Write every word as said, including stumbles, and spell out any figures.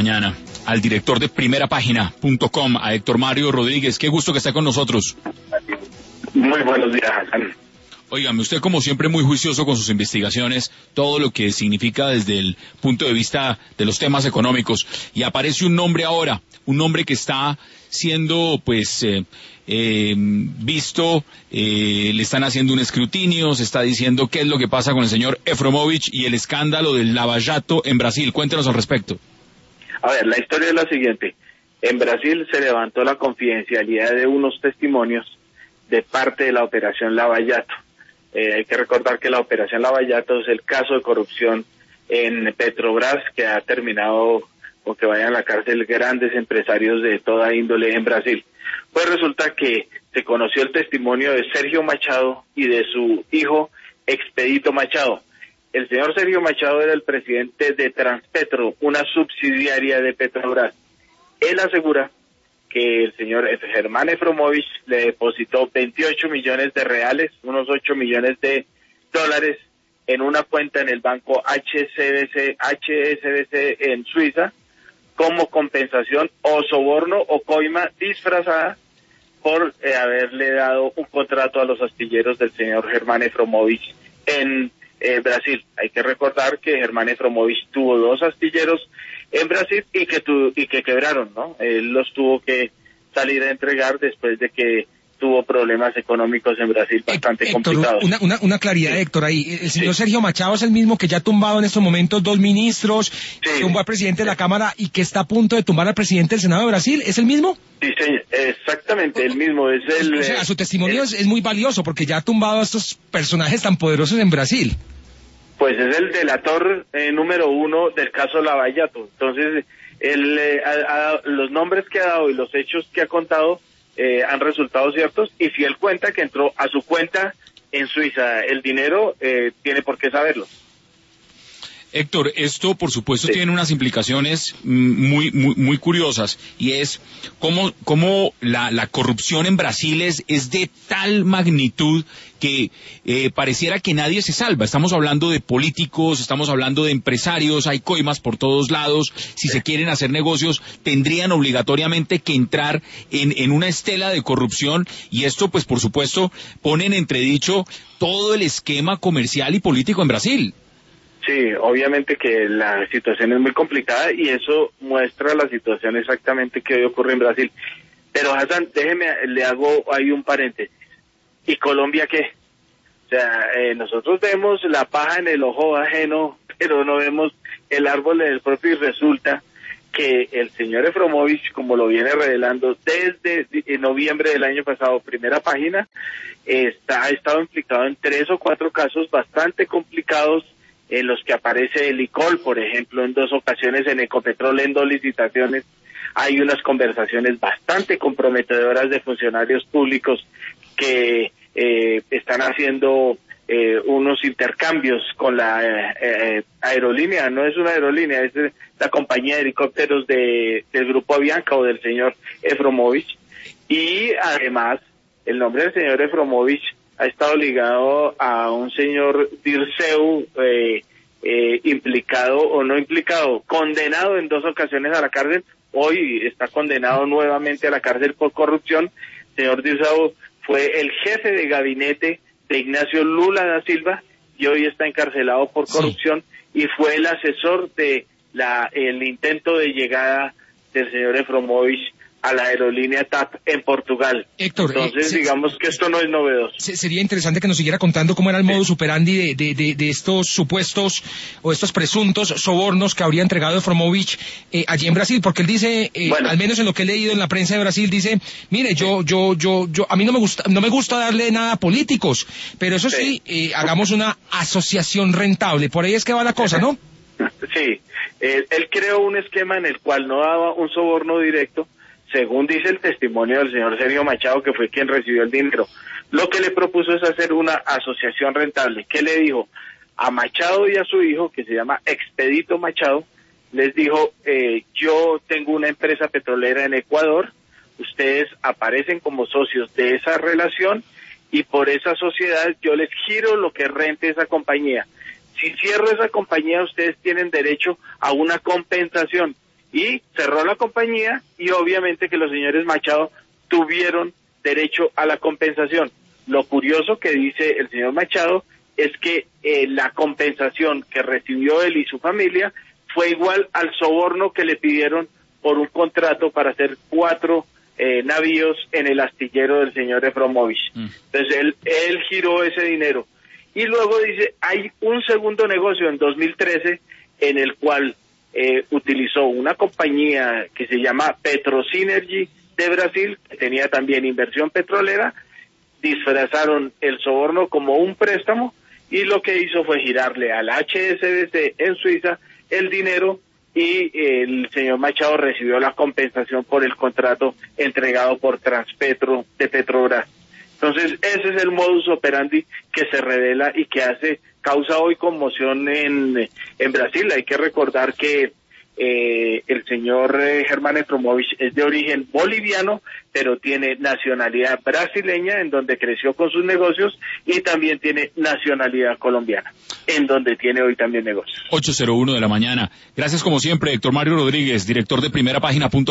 mañana al director de primera página punto com, a Héctor Mario Rodríguez. Qué gusto que está con nosotros. Muy buenos días, Hassan. Óigame, usted como siempre muy juicioso con sus investigaciones, todo lo que significa desde el punto de vista de los temas económicos, y aparece un nombre ahora, un nombre que está siendo pues eh, eh, visto, eh, le están haciendo un escrutinio, se está diciendo qué es lo que pasa con el señor Efromovich y el escándalo del Lava Jato en Brasil. Cuéntenos al respecto. A ver, la historia es la siguiente. En Brasil se levantó la confidencialidad de unos testimonios de parte de la operación Lava Jato. Eh, hay que recordar que la operación Lava Jato es el caso de corrupción en Petrobras que ha terminado con que vayan a la cárcel grandes empresarios de toda índole en Brasil. Pues resulta que se conoció el testimonio de Sergio Machado y de su hijo Expedito Machado. El señor Sergio Machado era el presidente de Transpetro, una subsidiaria de Petrobras. Él asegura que el señor Germán Efromovich le depositó veintiocho millones de reales, unos ocho millones de dólares, en una cuenta en el banco H S B C, H S B C en Suiza, como compensación o soborno o coima disfrazada por eh, haberle dado un contrato a los astilleros del señor Germán Efromovich en eh, Brasil. Hay que recordar que Germán Efromovich tuvo dos astilleros en Brasil y que tu, y que quebraron, ¿no? Él los tuvo que salir a entregar después de que tuvo problemas económicos en Brasil bastante Héctor, complicados. Una, una, una claridad, sí. Héctor, ahí. El señor sí. Sergio Machado es el mismo que ya ha tumbado en estos momentos dos ministros, sí. tumbó al presidente de la Cámara y que está a punto de tumbar al presidente del Senado de Brasil. ¿Es el mismo? Sí, señor, exactamente, el mismo. Es el, o sea, su testimonio el, es, es muy valioso porque ya ha tumbado a estos personajes tan poderosos en Brasil. Pues es el delator eh, número uno del caso Lava Jato. Entonces, el, eh, a, a, los nombres que ha dado y los hechos que ha contado eh, han resultado ciertos, y si él cuenta que entró a su cuenta en Suiza el dinero, eh, tiene por qué saberlo. Héctor, esto por supuesto sí. tiene unas implicaciones muy muy muy curiosas, y es cómo, cómo la, la corrupción en Brasil es, es de tal magnitud que eh, pareciera que nadie se salva. Estamos hablando de políticos, estamos hablando de empresarios, hay coimas por todos lados. Si se quieren hacer negocios, tendrían obligatoriamente que entrar en, en una estela de corrupción, y esto pues por supuesto pone en entredicho todo el esquema comercial y político en Brasil. Sí, obviamente que la situación es muy complicada y eso muestra la situación exactamente que hoy ocurre en Brasil. Pero Hassan, déjeme, le hago ahí un paréntesis. ¿Y Colombia qué? O sea, eh, nosotros vemos la paja en el ojo ajeno, pero no vemos el árbol en el propio, y resulta que el señor Efromovich, como lo viene revelando desde noviembre del año pasado, primera página, está, ha estado implicado en tres o cuatro casos bastante complicados, en los que aparece el ICOL, por ejemplo, en dos ocasiones en Ecopetrol, en dos licitaciones. Hay unas conversaciones bastante comprometedoras de funcionarios públicos que eh, están haciendo eh, unos intercambios con la eh, eh, aerolínea, no es una aerolínea, es la compañía de helicópteros de, del Grupo Avianca o del señor Efromovich. Y además, el nombre del señor Efromovich ha estado ligado a un señor Dirceu, eh, eh, implicado o no implicado, condenado en dos ocasiones a la cárcel. Hoy está condenado nuevamente a la cárcel por corrupción. Señor Dirceu fue el jefe de gabinete de Ignacio Lula da Silva y hoy está encarcelado por corrupción, sí. Y fue el asesor de la el intento de llegada del señor Efromovich a la aerolínea T A P en Portugal. Héctor, entonces eh, digamos se, que esto no es novedoso. Se, sería interesante que nos siguiera contando cómo era el modus operandi de, de, de, de estos supuestos o estos presuntos sobornos que habría entregado Efromovich eh, allí en Brasil, porque él dice, eh, bueno, al menos en lo que he leído en la prensa de Brasil, dice, mire, yo, yo, yo, yo, a mí no me gusta, no me gusta darle nada a políticos, pero eso sí, sí eh, hagamos una asociación rentable. Por ahí es que va la cosa, ¿no? Sí, eh, él creó un esquema en el cual no daba un soborno directo, según dice el testimonio del señor Sergio Machado, que fue quien recibió el dinero. Lo que le propuso es hacer una asociación rentable. ¿Qué le dijo? A Machado y a su hijo, que se llama Expedito Machado, les dijo, eh, yo tengo una empresa petrolera en Ecuador, ustedes aparecen como socios de esa relación y por esa sociedad yo les giro lo que rente esa compañía. Si cierro esa compañía, ustedes tienen derecho a una compensación. y cerró la compañía, y obviamente que los señores Machado tuvieron derecho a la compensación. Lo curioso que dice el señor Machado es que eh, la compensación que recibió él y su familia fue igual al soborno que le pidieron por un contrato para hacer cuatro eh, navíos en el astillero del señor Efromovich. Mm. Entonces él, él giró ese dinero. Y luego dice, hay un segundo negocio en dos mil trece en el cual eh, utilizó una compañía que se llama Petrosynergy de Brasil, que tenía también inversión petrolera, disfrazaron el soborno como un préstamo, y lo que hizo fue girarle al H S B C en Suiza el dinero, y el señor Machado recibió la compensación por el contrato entregado por Transpetro de Petrobras. Entonces, ese es el modus operandi que se revela y que hace, causa hoy conmoción en, en Brasil. Hay que recordar que eh, el señor eh, Germán Efromovich es de origen boliviano, pero tiene nacionalidad brasileña, en donde creció con sus negocios, y también tiene nacionalidad colombiana, en donde tiene hoy también negocios. ocho cero uno de la mañana. Gracias como siempre, Héctor Mario Rodríguez, director de Primera Página.